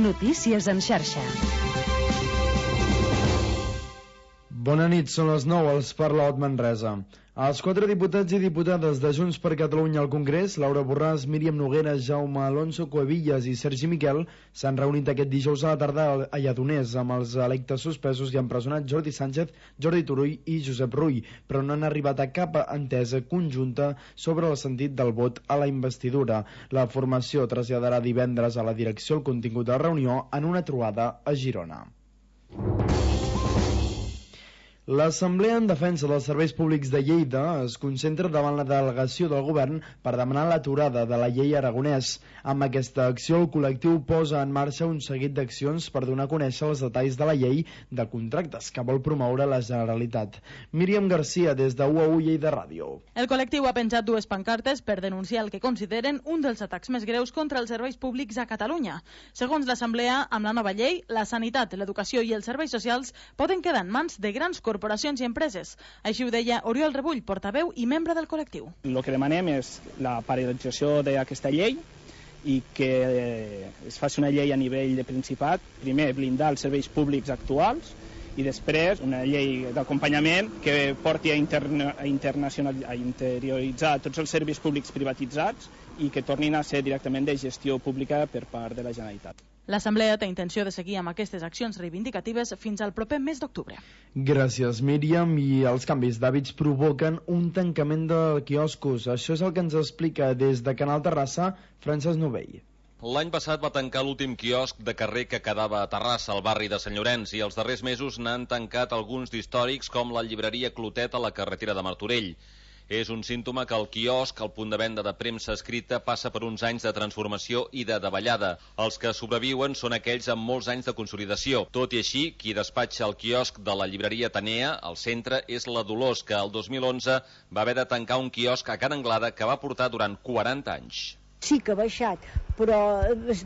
Notícies en xarxa. Bona nit, són les 9, els parla Ot Manresa. Els 4 diputats i diputades de Junts per Catalunya al Congrés, Laura Borràs, Míriam Noguera, Jaume Alonso Cuevillas i Sergi Miquel, s'han reunit aquest dijous a la tarda a Lledoners amb els electes suspesos i empresonats Jordi Sánchez, Jordi Turull i Josep Rull, però no han arribat a cap entesa conjunta sobre el sentit del vot a la investidura. La formació traslladarà divendres a la direcció el contingut de la reunió en una trobada a Girona. L'Assemblea en Defensa dels Serveis Públics de Lleida es concentra davant la delegació del govern per demanar l'aturada de la llei Aragonès. Amb aquesta acció, el col·lectiu posa en marxa un seguit d'accions per donar a conèixer els detalls de la llei de contractes que vol promoure la Generalitat. Míriam Garcia, des de UAU Lleida Ràdio. El col·lectiu ha penjat 2 pancartes per denunciar el que consideren un dels atacs més greus contra els serveis públics a Catalunya. Segons l'Assemblea, amb la nova llei, la sanitat, l'educació i els serveis socials poden quedar en mans de grans corporacions i empreses. Així ho deia Oriol Rebull, portaveu i membre del col·lectiu. El que demanem és la paralització d'aquesta llei i que es faci una llei a nivell de Principat, primer blindar els serveis públics actuals i després una llei d'acompanyament que porti a interioritzar tots els serveis públics privatitzats i que tornin a ser directament de gestió pública per part de la Generalitat. L'Assemblea té intenció de seguir amb aquestes accions reivindicatives fins al proper mes d'octubre. Gràcies, Míriam. I els canvis d'hàbits provoquen un tancament de quioscos. Això és el que ens explica des de Canal Terrassa, Francesc Novell. L'any passat va tancar l'últim quiosc de carrer que quedava a Terrassa, al barri de Sant Llorenç, i els darrers mesos n'han tancat alguns d'històrics com la llibreria Clotet a la carretera de Martorell. És un símptoma que el quiosc, el punt de venda de premsa escrita, passa per uns anys de transformació i de davallada. Els que sobreviuen són aquells amb molts anys de consolidació. Tot i així, qui despatxa el quiosc de la llibreria Atenea, al centre, és la Dolors, que el 2011 va haver de tancar un quiosc a Can Anglada que va portar durant 40 anys. Sí que ha baixat, però uns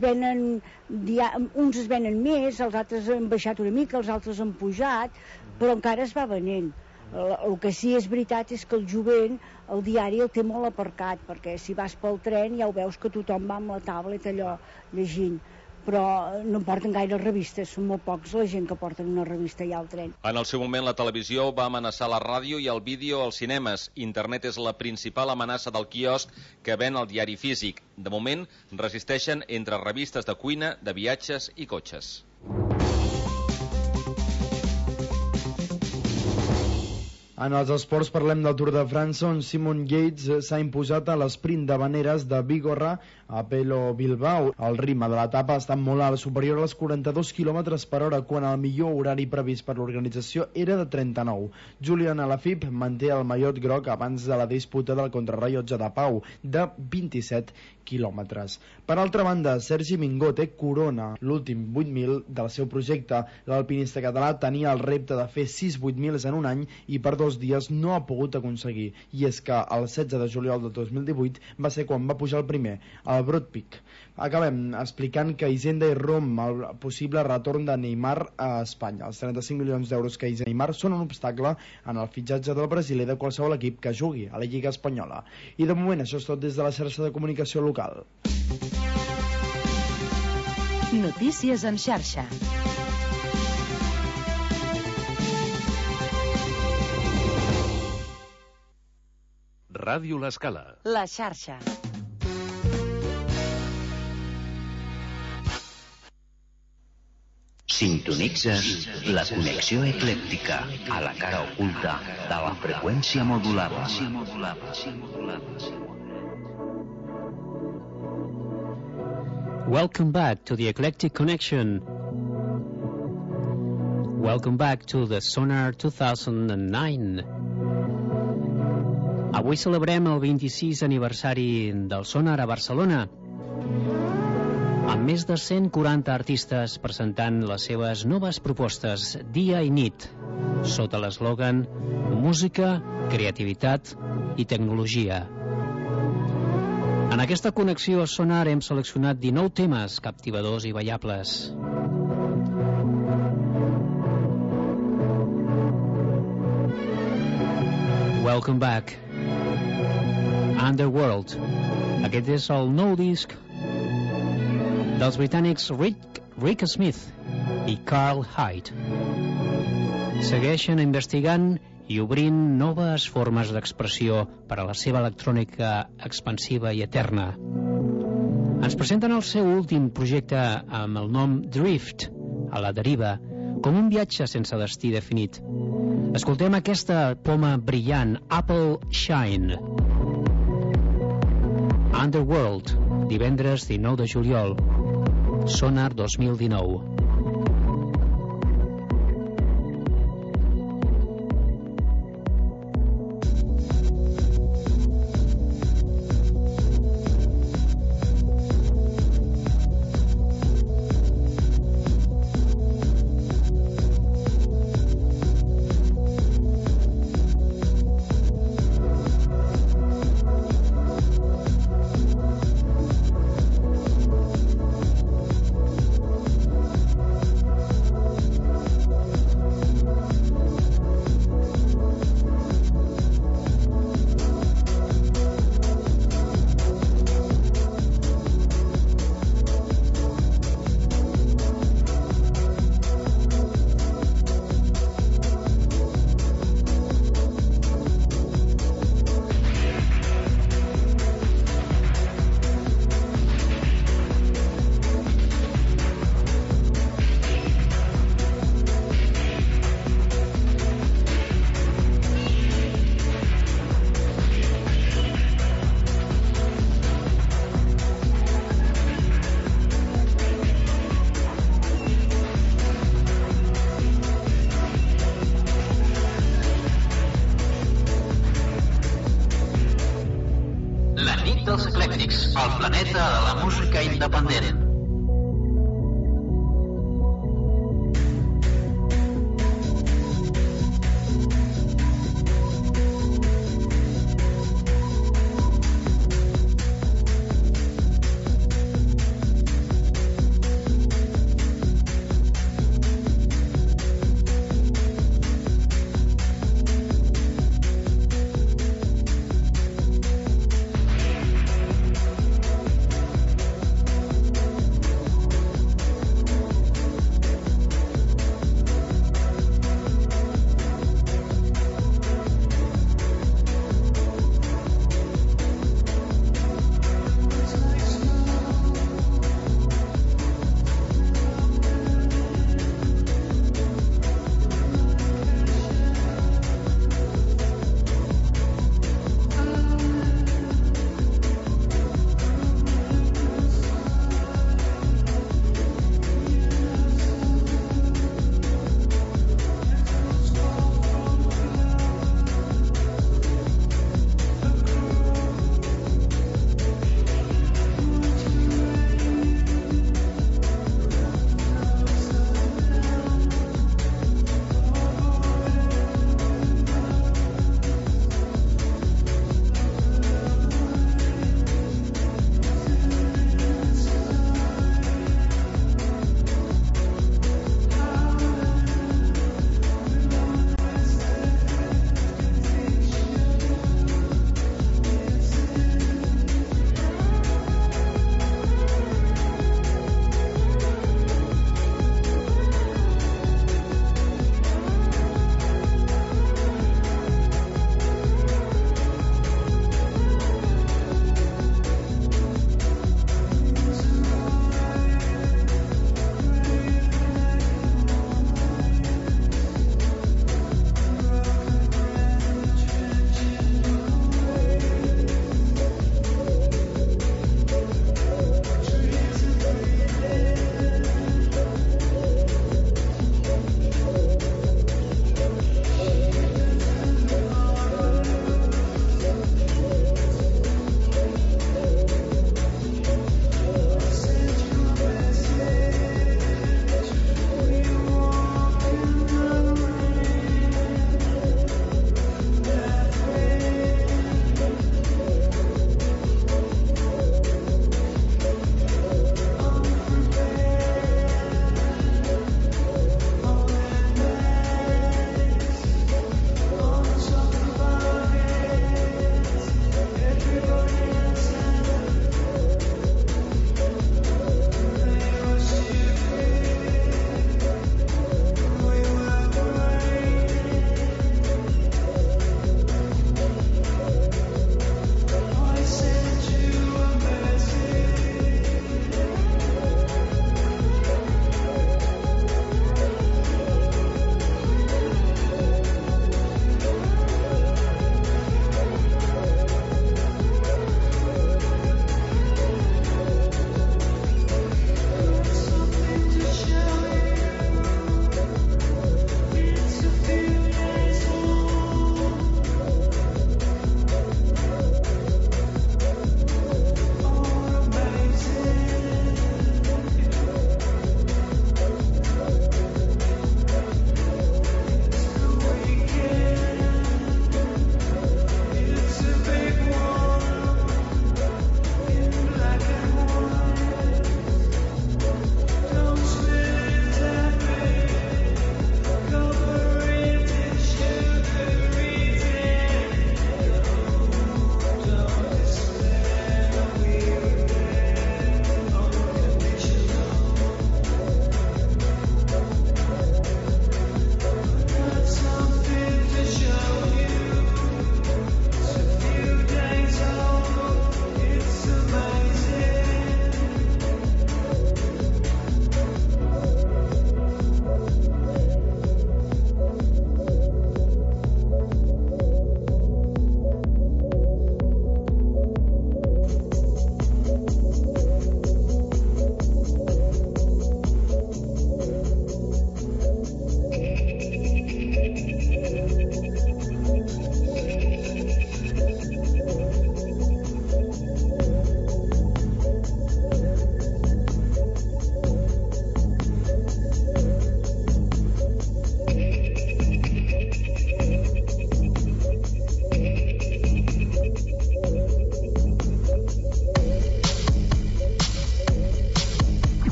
es venen més, els altres han baixat una mica, els altres han pujat, però encara es va venent. El que sí és veritat és que el jovent el diari el té molt aparcat, perquè si vas pel tren ja ho veus que tothom va amb la tablet allò llegint, però no porten gaire revistes, són molt pocs la gent que porten una revista ja al tren. En el seu moment la televisió va amenaçar la ràdio i el vídeo als cinemes. Internet és la principal amenaça del quiosc que ven el diari físic. De moment resisteixen entre revistes de cuina, de viatges i cotxes. En els esports parlem del Tour de França, on Simon Yates s'ha imposat a l'esprint d'habaneres de Bigorra a Pelo Bilbao. El ritme de l'etapa està molt alt, superior als 42 km per hora, quan el millor horari previst per l'organització era de 39. Julian Alaphilippe manté el mallot groc abans de la disputa del contrarrellotge de Pau, de 27 quilòmetres. Per altra banda, Sergi Mingote corona l'últim 8.000 del seu projecte. L'alpinista català tenia el repte de fer 6 8.000 en un any i per 2 dies no ha pogut aconseguir. I és que el 16 de juliol de 2018 va ser quan va pujar el primer, al Broad Peak. Acabem explicant que Hisenda i Rom el possible retorn de Neymar a Espanya. Els 35 milions d'euros que Hisenda i Neymar són un obstacle en el fitxatge del brasiler de qualsevol equip que jugui a la Lliga Espanyola. I de moment això és tot des de la xarxa de comunicació local. Notícies en xarxa. Ràdio L'Escala. La xarxa. Sintonitzes la connexió eclèctica a la cara oculta de la freqüència modulada. Welcome back to the Eclectic Connection. Welcome back to the Sonar 2009. Avui celebrem el 26 aniversari del Sonar a Barcelona, amb més de 140 artistes presentant les seves noves propostes dia i nit, sota l'eslògan Música, creativitat i tecnologia. En aquesta connexió Sonar hem seleccionat 19 temes captivadors i ballables. Welcome back. Underworld. Aquest és el nou disc dels britànics Rick Smith i Carl Hyde. Segueixen investigant i obrint noves formes d'expressió per a la seva electrònica expansiva i eterna. Ens presenten el seu últim projecte amb el nom Drift, a la deriva, com un viatge sense destí definit. Escoltem aquesta poma brillant, Apple Shine. Underworld, divendres 19 de juliol, Sonar 2019. dels eclèctics, el planeta de la música independent.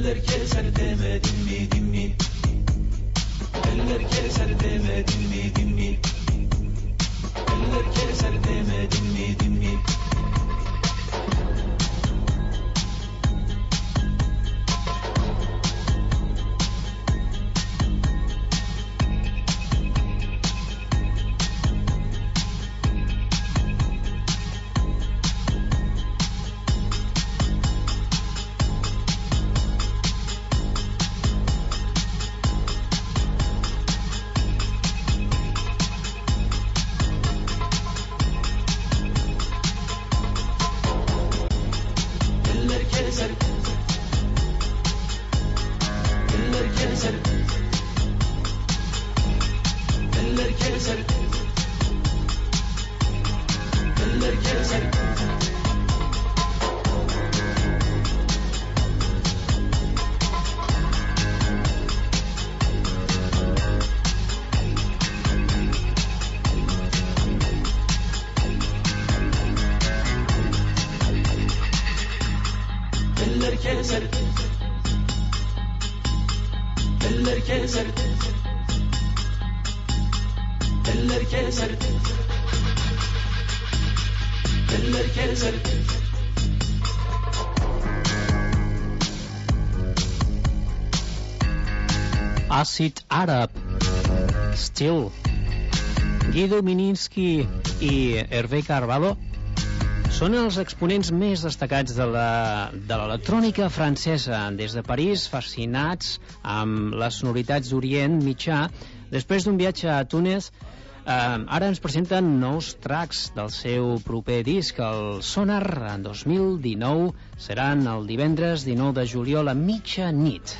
Eller keser demedin mi? Eller keser demedin mi? Eller keser demedin mi? Acid Arab, Still. Guido Mininski i Hervé Carvalho són els exponents més destacats de l'electrònica francesa. Des de París, fascinats amb les sonoritats d'Orient Mitjà, després d'un viatge a Túnez, ara ens presenten nous tracks del seu proper disc, el Sonar, en 2019. Seran el divendres 19 de juliol a mitjanit.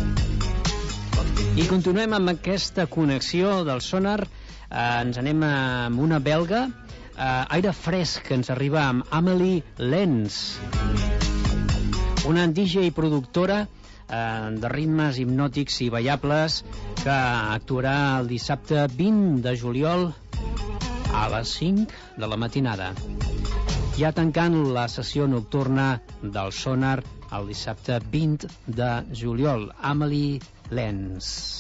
I continuem amb aquesta connexió del Sonar. Ens anem amb una belga, aire fresc, que ens arriba amb Amélie Lens, una DJ i productora de ritmes hipnòtics i ballables, que actuarà el dissabte 20 de juliol a les 5 de la matinada. Ja tancant la sessió nocturna del Sonar el dissabte 20 de juliol, Amélie Lens.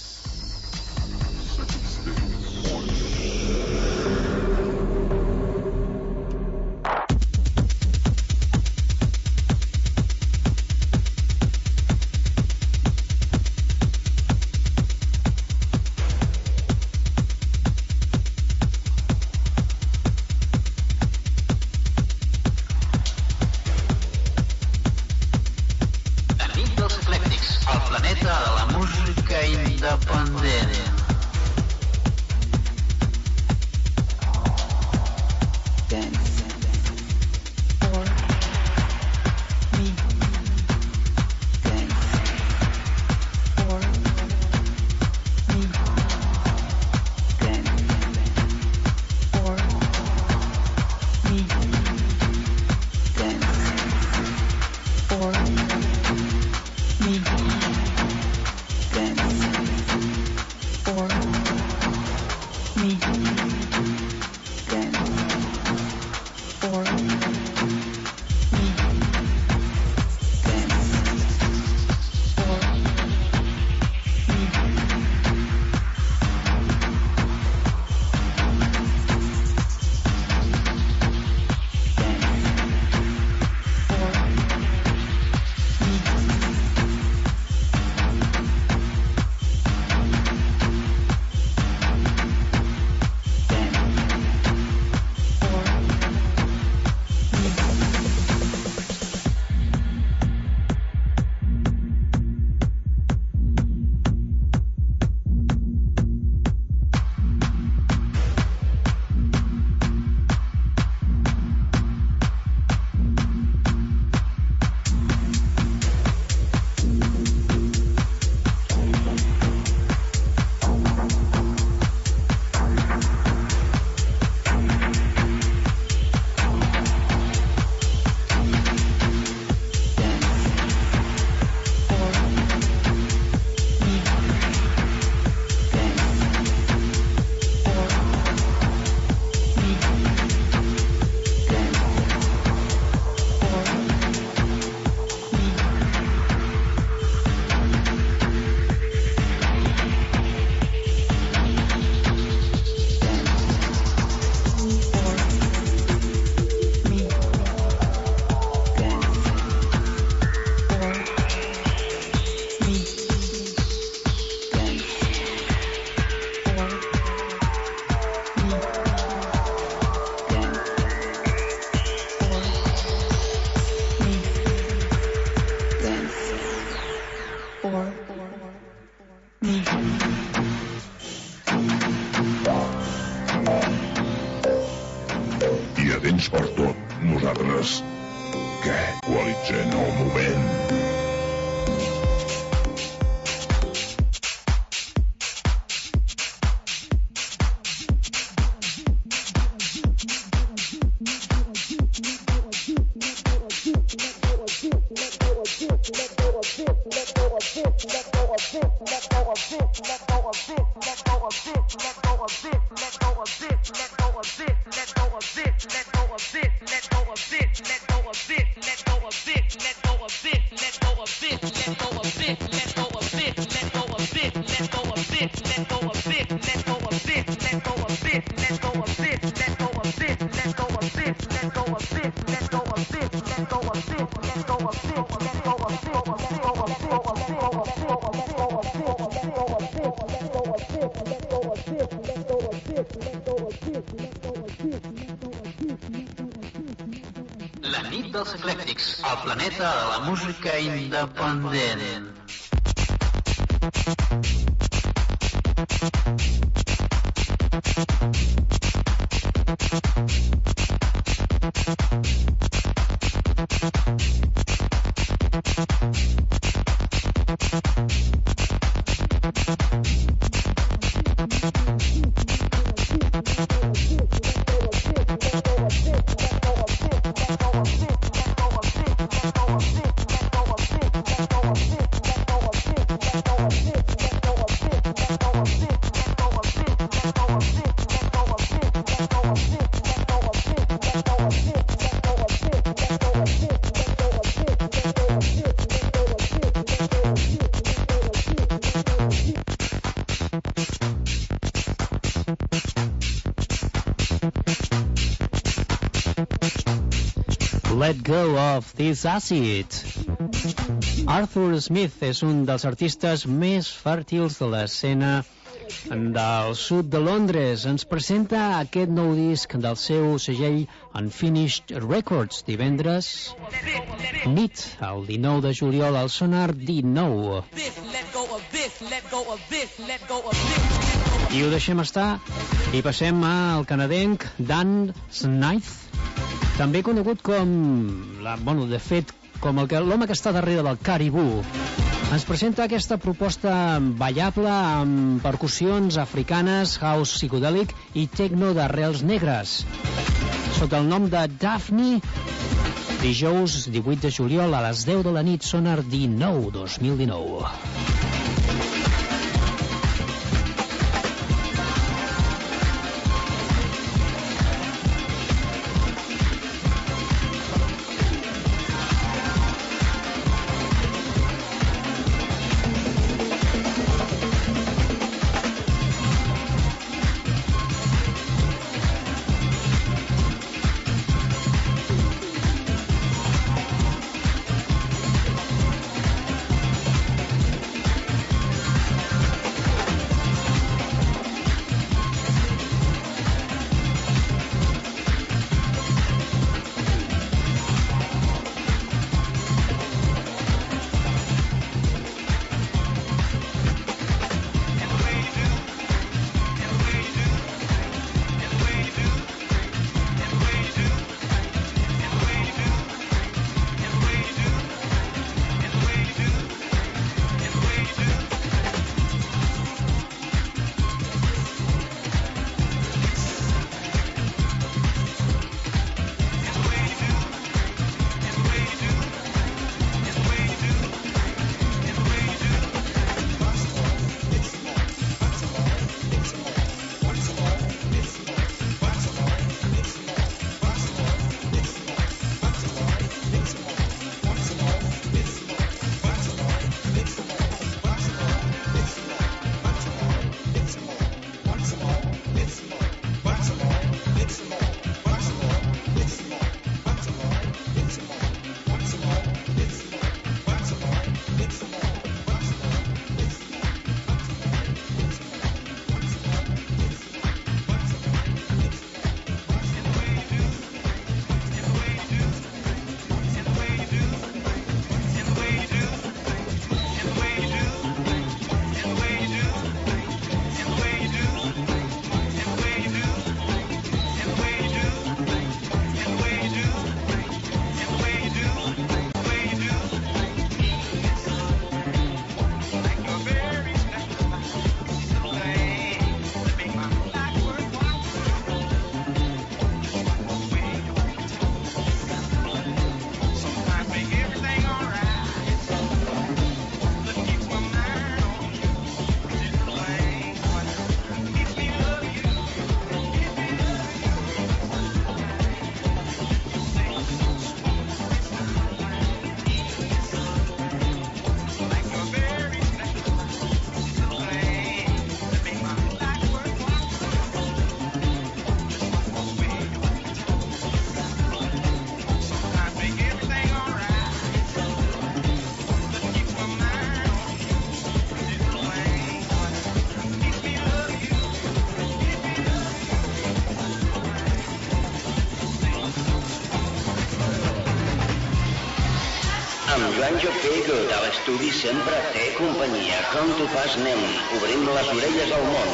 for me. I a dins per tot, nosaltres què? Qualitzem el moment. La nit dels eclèctics, el planeta de la música independent. Let Go of This Acid. Arthur Smith és un dels artistes més fèrtils de l'escena del sud de Londres. Ens presenta aquest nou disc del seu segell Unfinished Records divendres nit, el 19 de juliol, al Sonar 19. I ho deixem estar i passem al canadenc Dan Smythe, també conegut com l'home que està darrere del Caribou. Ens presenta aquesta proposta ballable amb percussions africanes, house psicodèlic i techno d'arrels negres. Sota el nom de Daphne, dijous 18 de juliol a les 10 de la nit, Sonar 19, 2019. Pancho Paygood a l'estudi sempre té companyia. Com tu fas, nen? Obrim les orelles al món.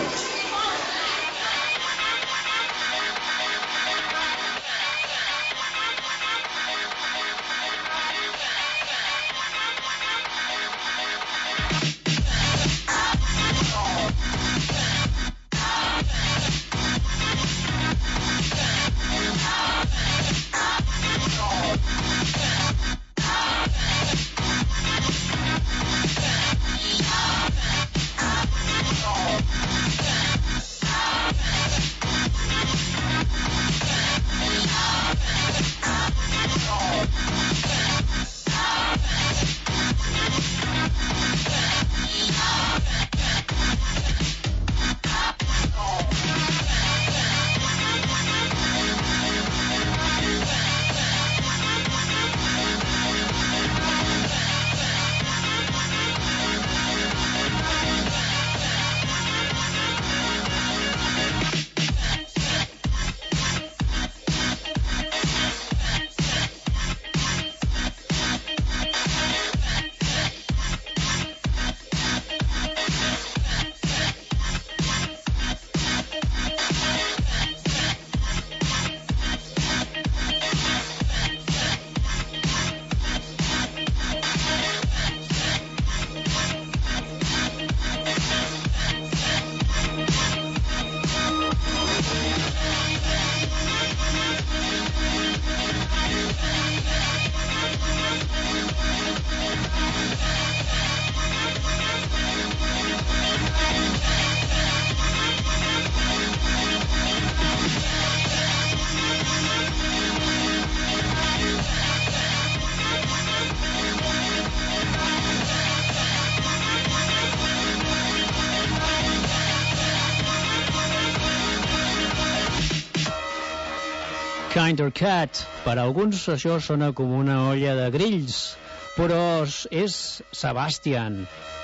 Kinder Cat. Per a alguns això sona com una olla de grills, però és Sebastian.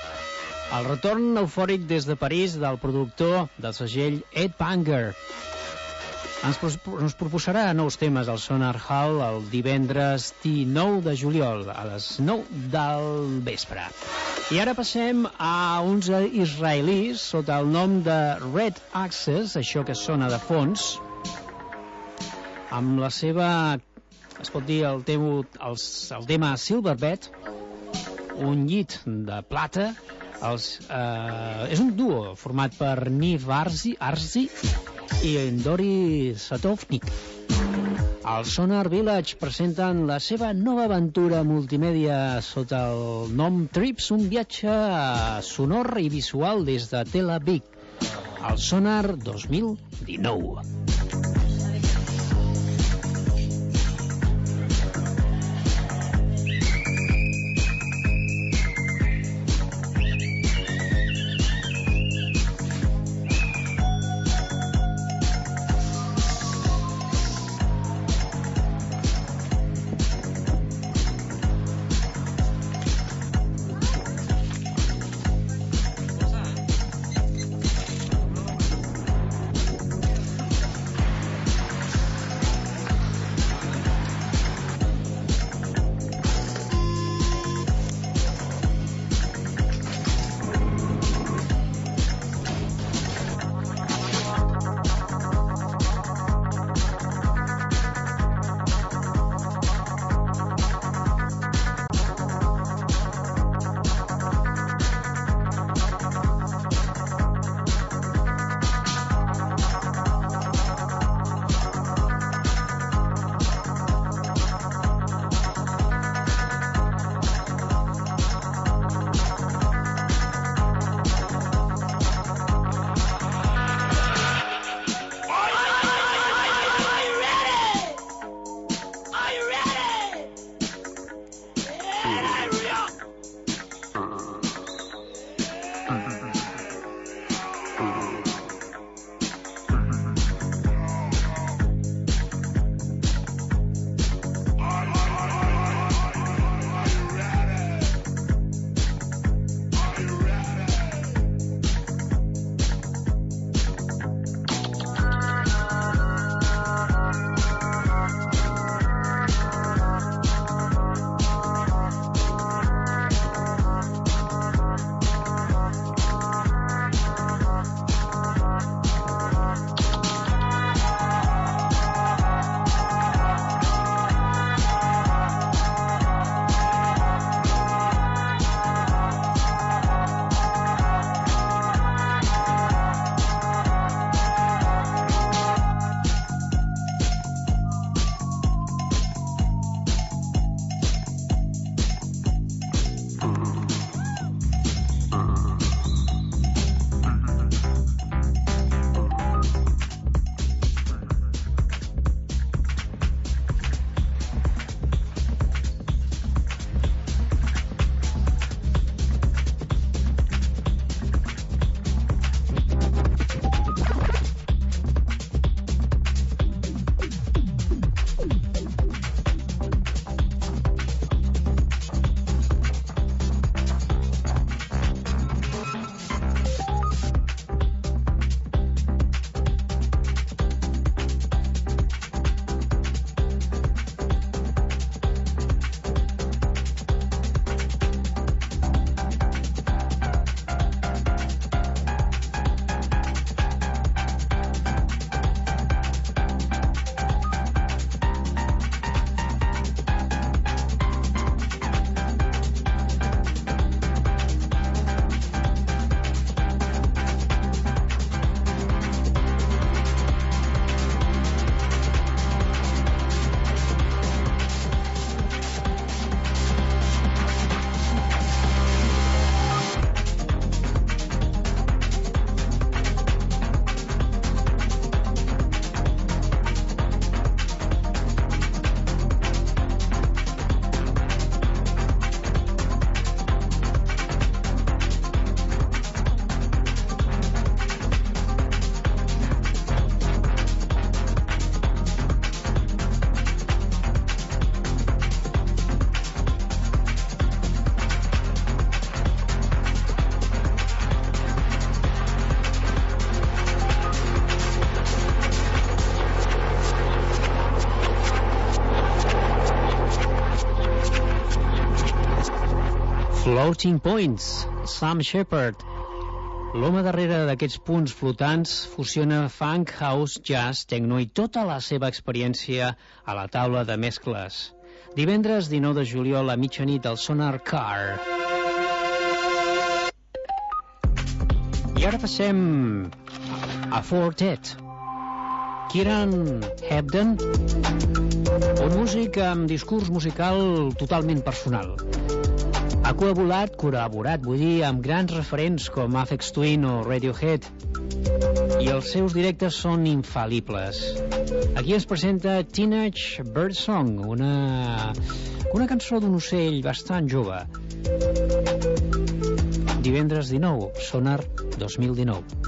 El retorn eufòric des de París del productor del segell Ed Banger. Ens proposarà nous temes al Sonar Hall el divendres 19 de juliol a les 9 del vespre. I ara passem a uns israelis sota el nom de Red Access, això que sona de fons, amb la seva, es pot dir, el tema Silverbed, un llit de plata. És un duo format per Niv Arzi i Dori Satovnik. Al Sonar Village presenten la seva nova aventura multimèdia sota el nom Trips, un viatge sonor i visual des de Tel Aviv. Al Sonar 2019. Floating Points, Sam Shepard. L'home darrere d'aquests punts flotants fusiona funk, house, jazz, techno i tota la seva experiència a la taula de mescles. Divendres 19 de juliol a mitjanit al Sonar Car. I ara passem a Fortet. Kieran Hebden, un músic amb discurs musical totalment personal. Ha col·laborat, amb grans referents com Aphex Twin o Radiohead, i els seus directes són infal·libles. Aquí es presenta Teenage Birdsong, una cançó d'un ocell bastant jove. Divendres 19, Sonar 2019.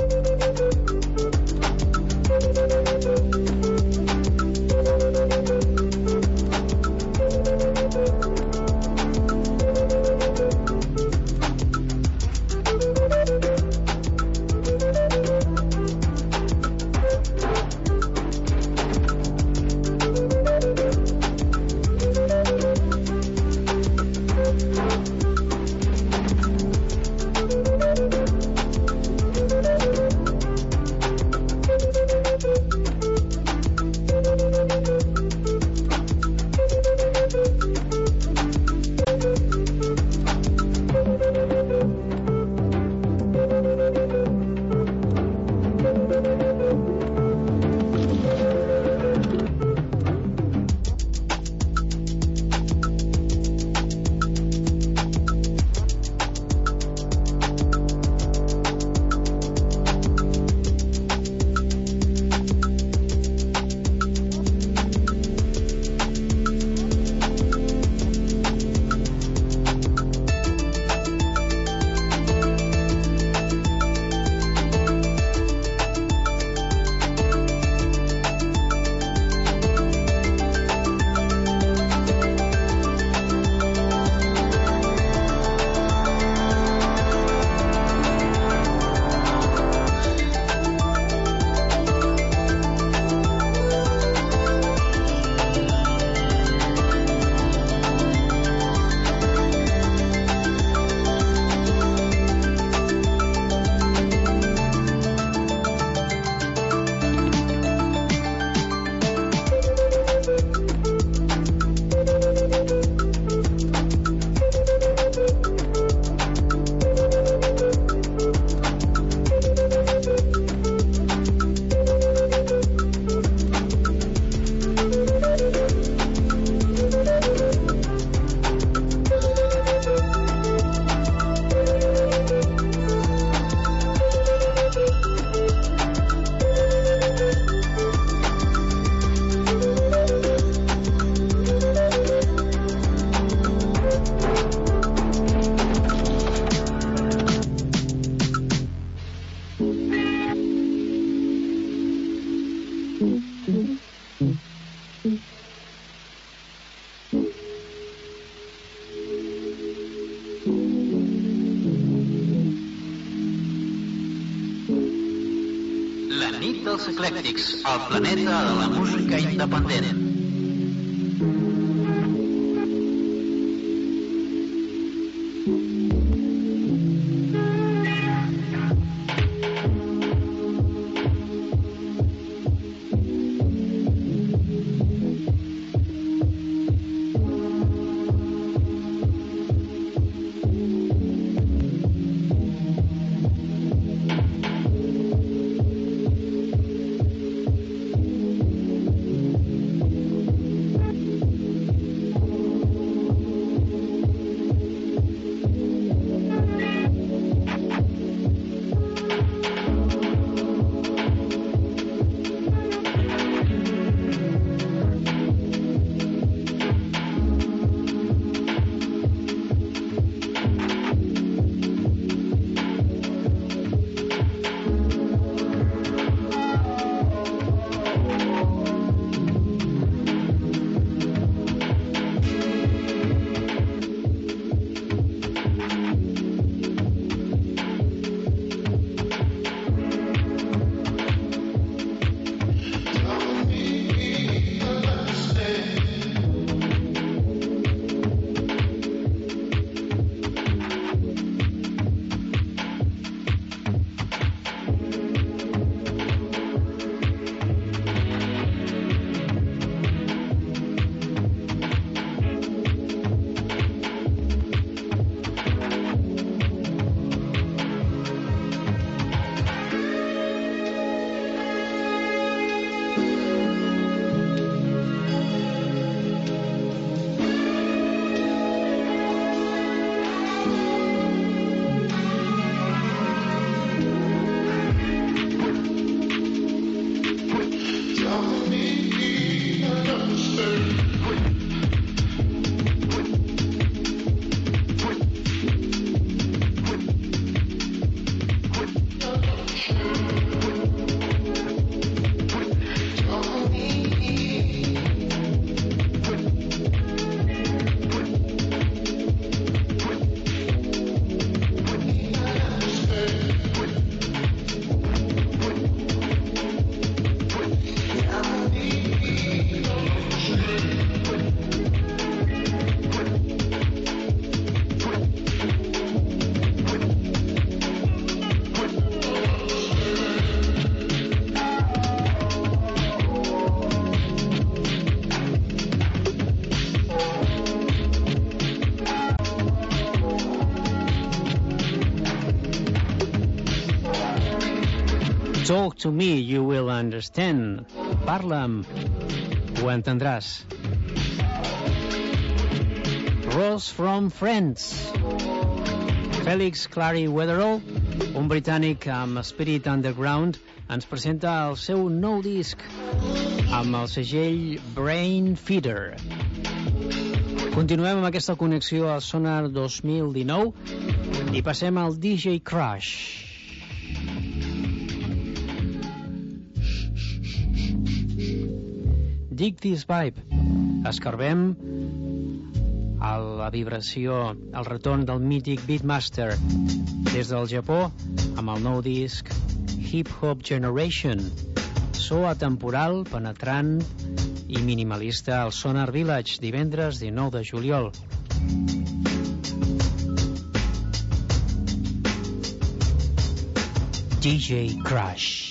La nit dels eclèctics, el planeta de la música independent. Talk to me, you will understand. Parla'm, ho entendràs. Ross from Friends. Felix Clary Weatherall, un britànic amb Spirit Underground, ens presenta el seu nou disc amb el segell Brain Feeder. Continuem amb aquesta connexió al Sonar 2019 i passem al DJ Crush. Dig This Vibe. Escarbem a la vibració, el retorn del mític Beatmaster des del Japó amb el nou disc Hip Hop Generation, so atemporal, penetrant i minimalista al Sonar Village, divendres 19 de juliol. DJ Crush.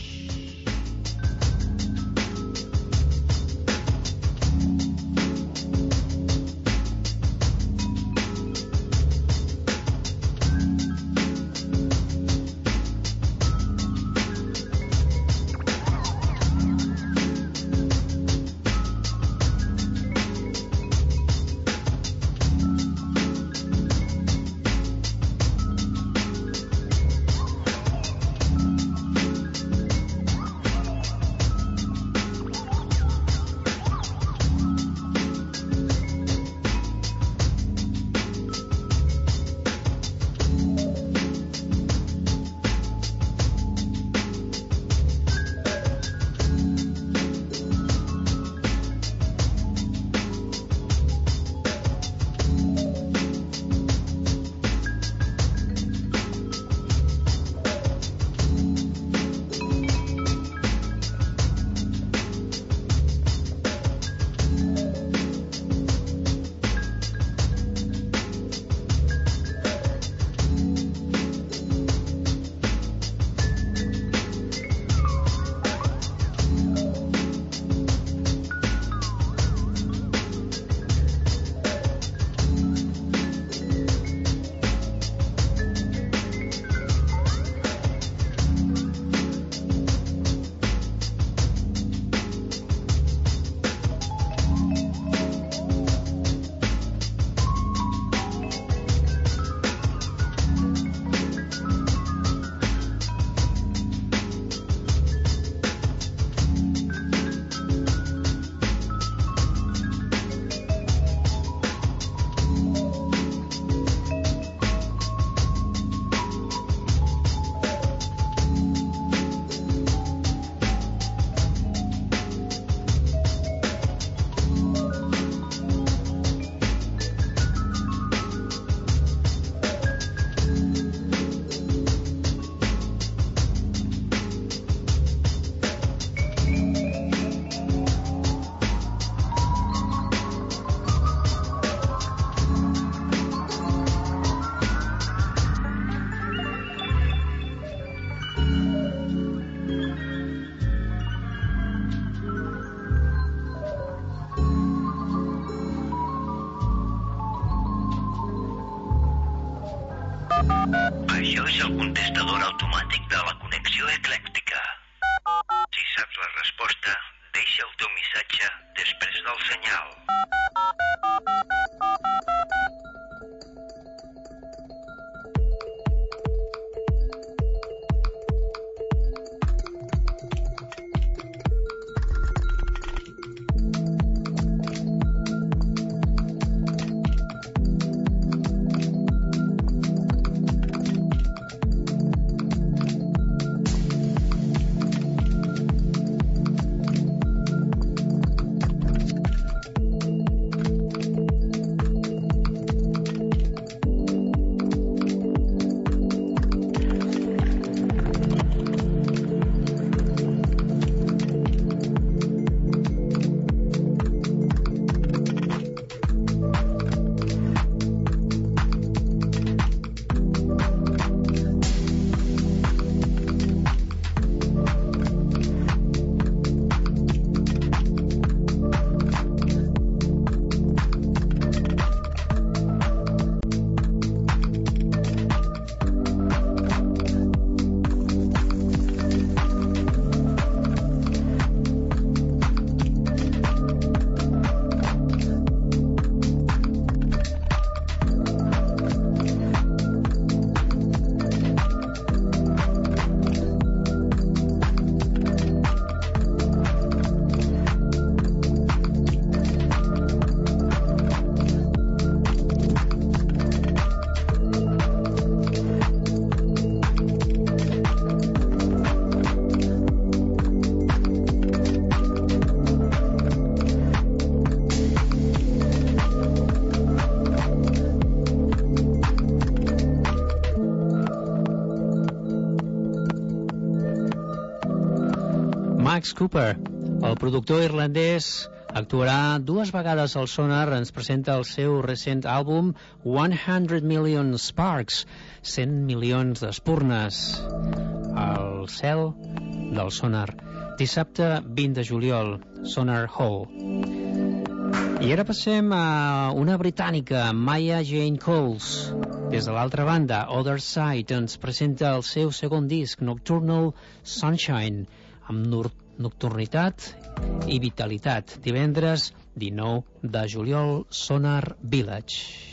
Això és el contestador automàtic de la connexió eclèctica. Si saps la resposta, deixa el teu missatge després del senyal. Alex Cooper. El productor irlandès actuarà 2 vegades al Sonar, ens presenta el seu recent àlbum 100 Million Sparks, 100 milions d'espurnes, al cel del Sonar. Dissabte 20 de juliol, Sonar Hall. I ara passem a una britànica, Maya Jane Coles. Des de l'altra banda, Other Side ens presenta el seu segon disc, Nocturnal Sunshine, amb nocturnitat i vitalitat. Divendres 19 de juliol, Sonar Village.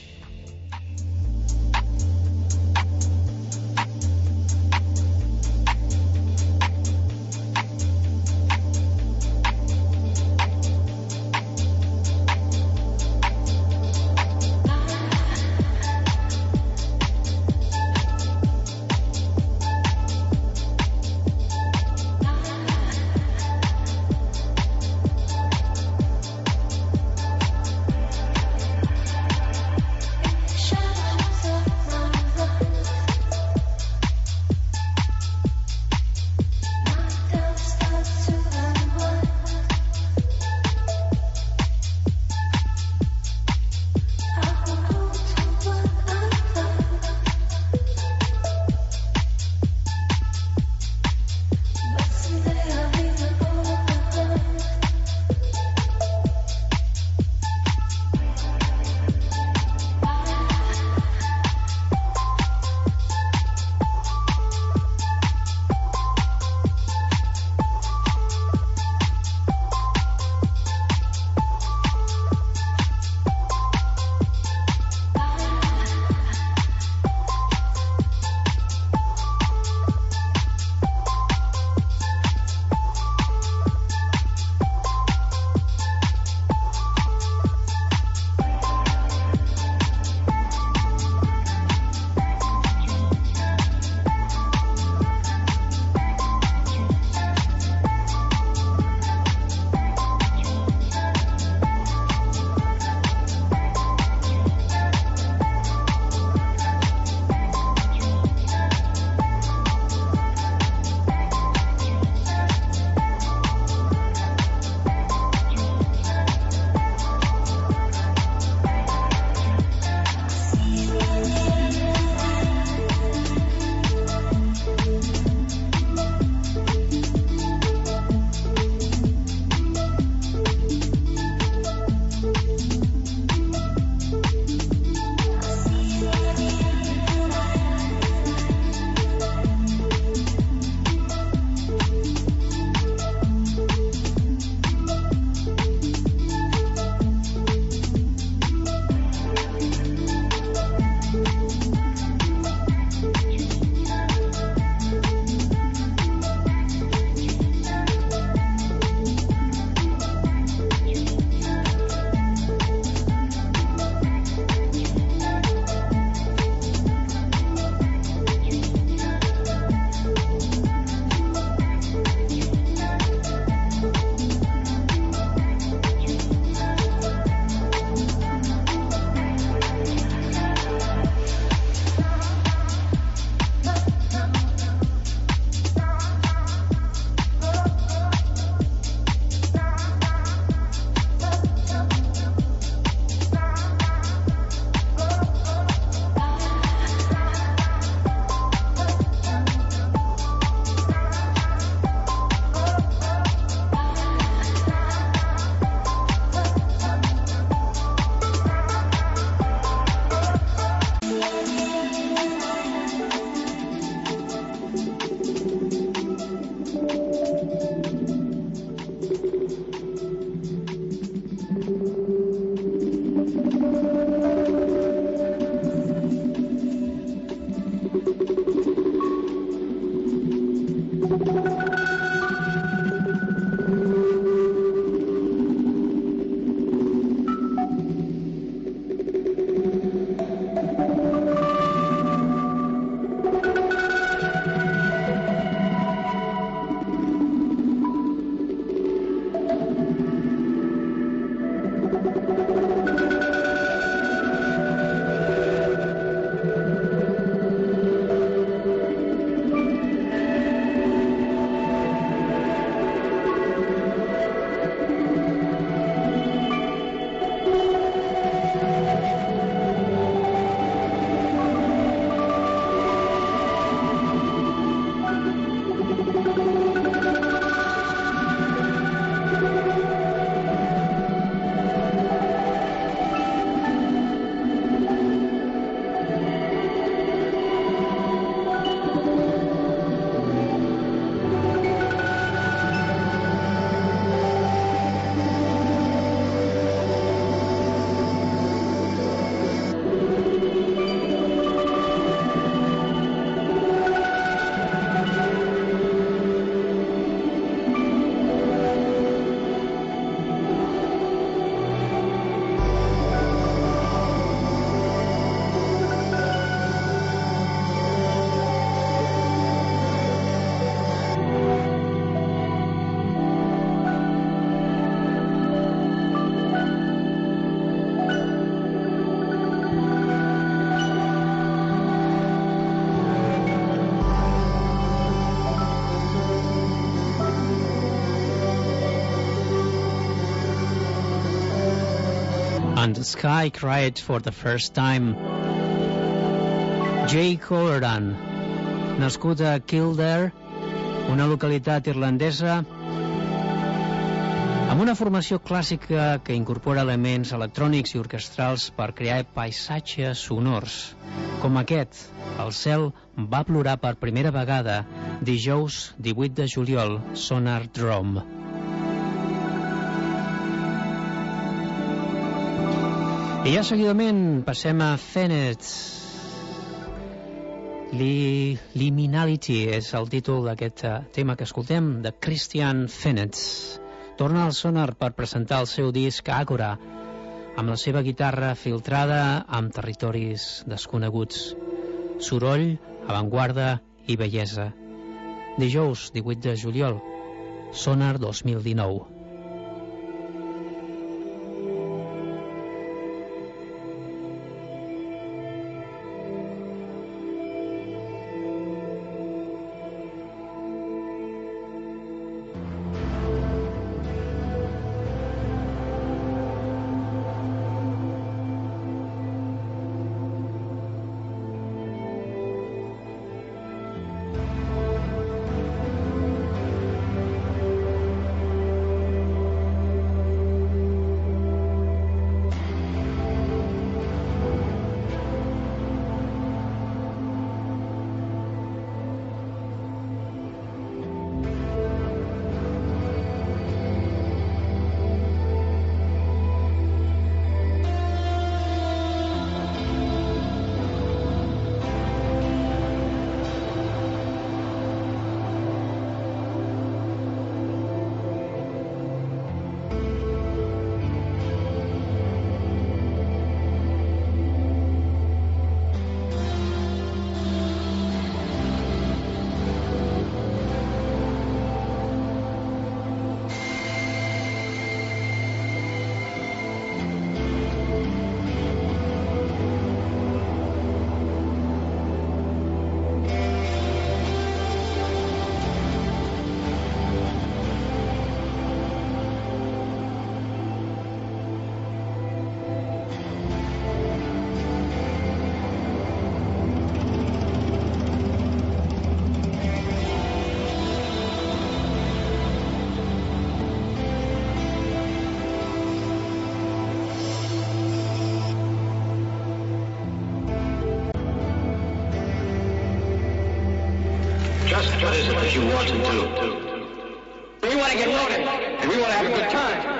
And the Sky Cried for the First Time. Jake O'Ran, nascut a Kildare, una localitat irlandesa, amb una formació clàssica que incorpora elements electrònics i orquestrals per crear paisatges sonors. Com aquest, el cel va plorar per primera vegada dijous 18 de juliol, Sonar Drum. I ja seguidament passem a Fenet. Liminality és el títol d'aquest tema que escoltem, de Christian Fenet. Torna al Sonar per presentar el seu disc Agora, amb la seva guitarra filtrada amb territoris desconeguts. Soroll, avantguarda i bellesa. Dijous 18 de juliol, Sonar 2019. Just what is it that you want to do? We want to get loaded, and we want to have a good time.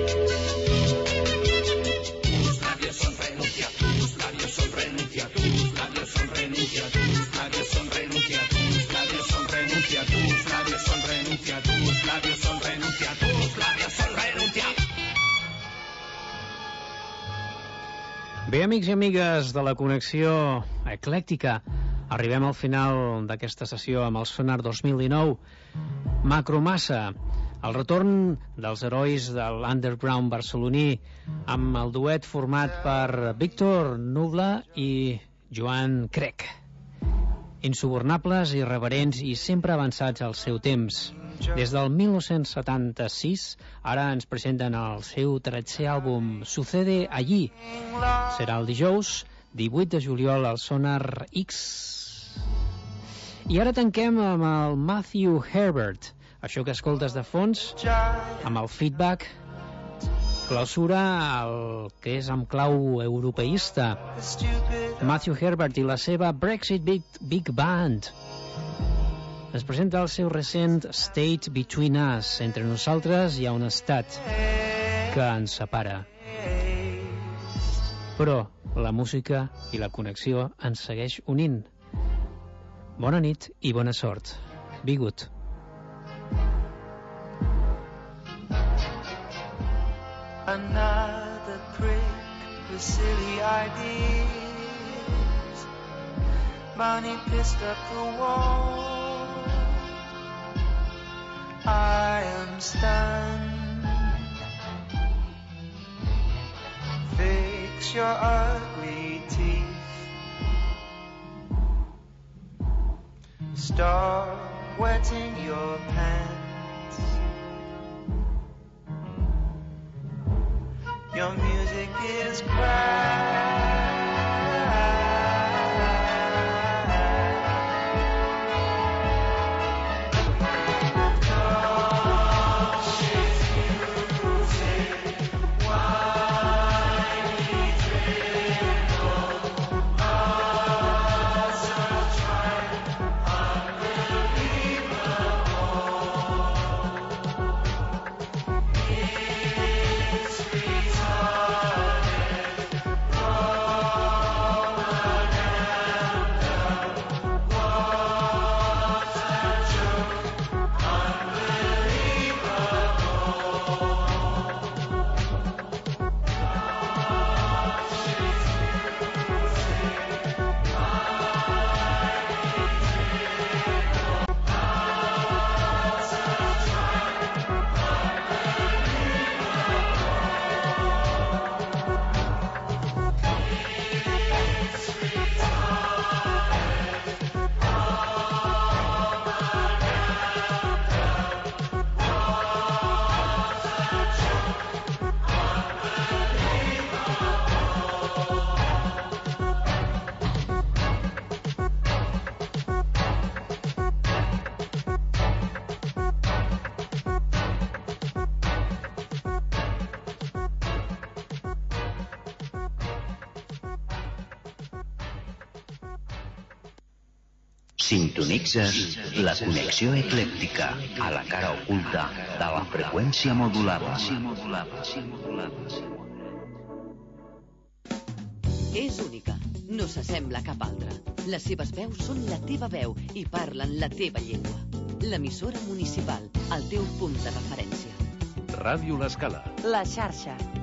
Tus labios son renuncia, tus renuncia, tus labios son renuncia, tus labios son renuncia. Bé, amics i amigues de la connexió eclèctica, arribem al final d'aquesta sessió amb el Sonar 2019. Macromassa, el retorn dels herois de l'underground barceloní amb el duet format per Víctor Nubla i Joan Crec. Insubornables, irreverents i sempre avançats al seu temps. Des del 1976, ara ens presenten el seu tercer àlbum Sucede Allí. Serà el dijous 18 de juliol al Sonar X. I ara tanquem amb el Matthew Herbert, això que escoltes de fons, amb el Feedback, clausura el que és amb clau europeista. Matthew Herbert i la seva Brexit Big Band ens presenta el seu recent State Between Us. Entre nosaltres hi ha un estat que ens separa, però la música i la connexió ens segueix unint. Bona nit i bona sort. Be good. Another prick with silly ideas. Money pissed up the wall. I am stunned. Fix your ugly teeth. Start wetting your pants. Your music is crap. Sintonitzes la connexió eclèctica a la cara oculta de la freqüència modulada. És única, no s'assembla a cap altra. Les seves veus són la teva veu i parlen la teva llengua. L'emissora municipal, el teu punt de referència. Ràdio L'Escala. La xarxa.